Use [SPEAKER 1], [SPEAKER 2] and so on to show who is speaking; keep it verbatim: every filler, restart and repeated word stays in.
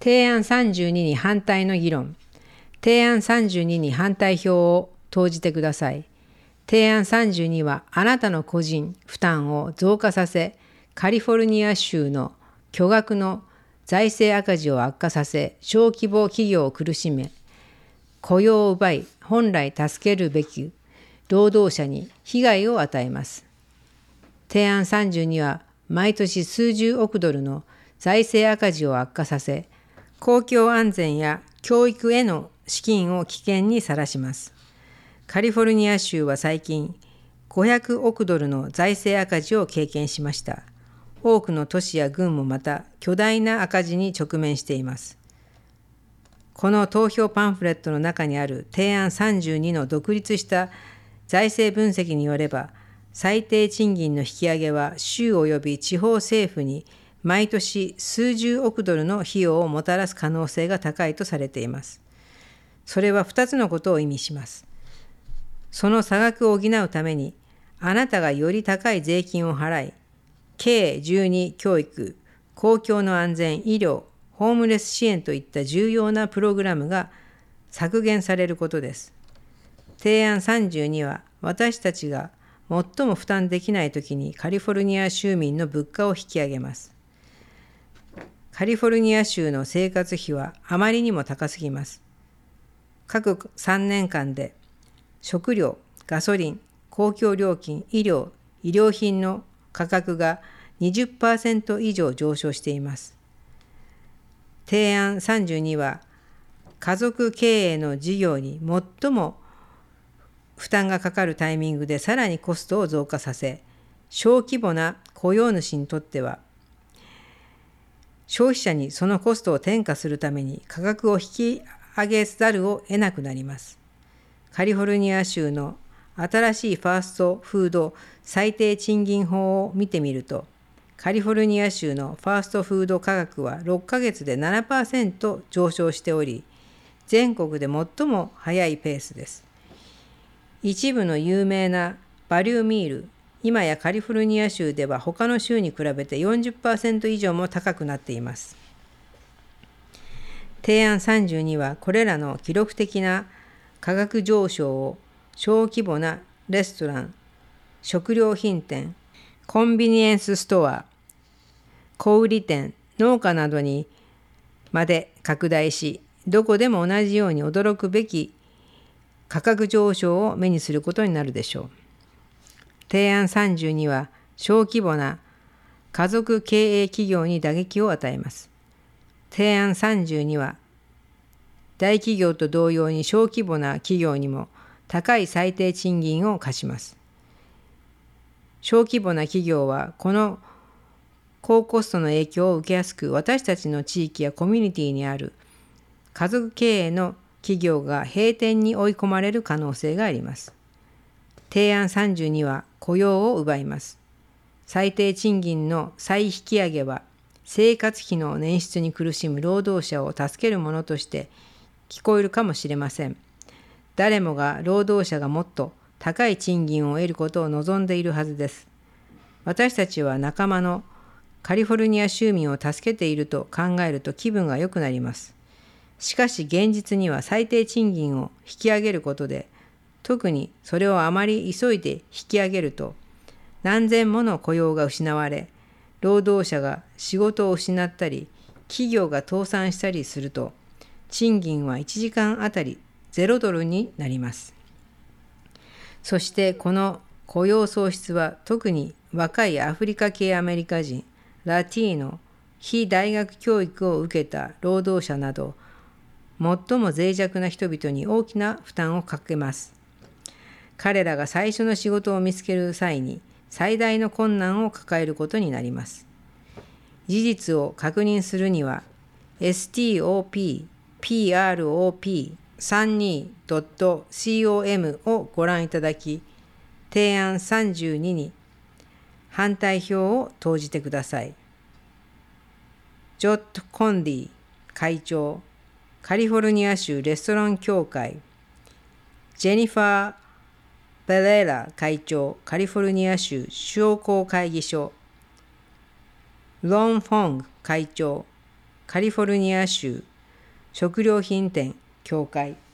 [SPEAKER 1] 提案さんじゅうにに反対の議論。提案さんじゅうにに反対票を投じてください。提案さんじゅうにはあなたの個人負担を増加させ、カリフォルニア州の巨額の財政赤字を悪化させ、小規模企業を苦しめ、雇用を奪い、本来助けるべき労働者に被害を与えます。提案さんじゅうには毎年数十億ドルの財政赤字を悪化させ、公共安全や教育への資金を危険にさらします。カリフォルニア州は最近ごひゃくおくドルの財政赤字を経験しました。多くの都市や郡もまた巨大な赤字に直面しています。この投票パンフレットの中にある提案さんじゅうにの独立した財政分析によれば、最低賃金の引き上げは州及び地方政府に毎年数十億ドルの費用をもたらす可能性が高いとされています。それはふたつのことを意味します。その差額を補うために、あなたがより高い税金を払い、ケーじゅうに 教育、公共の安全、医療、ホームレス支援といった重要なプログラムが削減されることです。提案さんじゅうには、私たちが最も負担できないときにカリフォルニア州民の物価を引き上げます。カリフォルニア州の生活費はあまりにも高すぎます。各さんねんかんで食料、ガソリン、公共料金、医療、医療品の価格が にじゅっパーセント 以上上昇しています。提案さんじゅうには、家族経営の事業に最も負担がかかるタイミングでさらにコストを増加させ、小規模な雇用主にとっては、消費者にそのコストを転嫁するために価格を引き上げざるを得なくなります。カリフォルニア州の新しいファーストフード最低賃金法を見てみると、カリフォルニア州のファーストフード価格はろっかげつで ななパーセント 上昇しており、全国で最も速いペースです。一部の有名なバリューミール、今やカリフォルニア州では他の州に比べて よんじゅっパーセント 以上も高くなっています。提案さんじゅうにはこれらの記録的な価格上昇を小規模なレストラン、食料品店、コンビニエンスストア、小売店、農家などにまで拡大し、どこでも同じように驚くべき価格上昇を目にすることになるでしょう。提案さんじゅうには小規模な家族経営企業に打撃を与えます。提案さんじゅうには大企業と同様に小規模な企業にも高い最低賃金を課します。小規模な企業はこの高コストの影響を受けやすく、私たちの地域やコミュニティにある家族経営の企業が閉店に追い込まれる可能性があります。提案さんじゅうには雇用を奪います。最低賃金の再引き上げは生活費の捻出に苦しむ労働者を助けるものとして聞こえるかもしれません。誰もが労働者がもっと高い賃金を得ることを望んでいるはずです。私たちは仲間のカリフォルニア州民を助けていると考えると気分が良くなります。しかし現実には最低賃金を引き上げることで、特にそれをあまり急いで引き上げると、何千もの雇用が失われ、労働者が仕事を失ったり、企業が倒産したりすると、賃金はいちじかんあたりゼロドルになります。そしてこの雇用創出は特に若いアフリカ系アメリカ人、ラティーノ、非大学教育を受けた労働者など、最も脆弱な人々に大きな負担をかけます。彼らが最初の仕事を見つける際に最大の困難を抱えることになります。事実を確認するには エストッププロさんじゅうにドットコム をご覧いただき、提案さんじゅうにに反対票を投じてください。ジョット・コンディ会長、カリフォルニア州レストラン協会、ジェニファー・ベレラ会長、カリフォルニア州商工会議所、ロン・フォング会長、 カリフォルニア州食料品店協会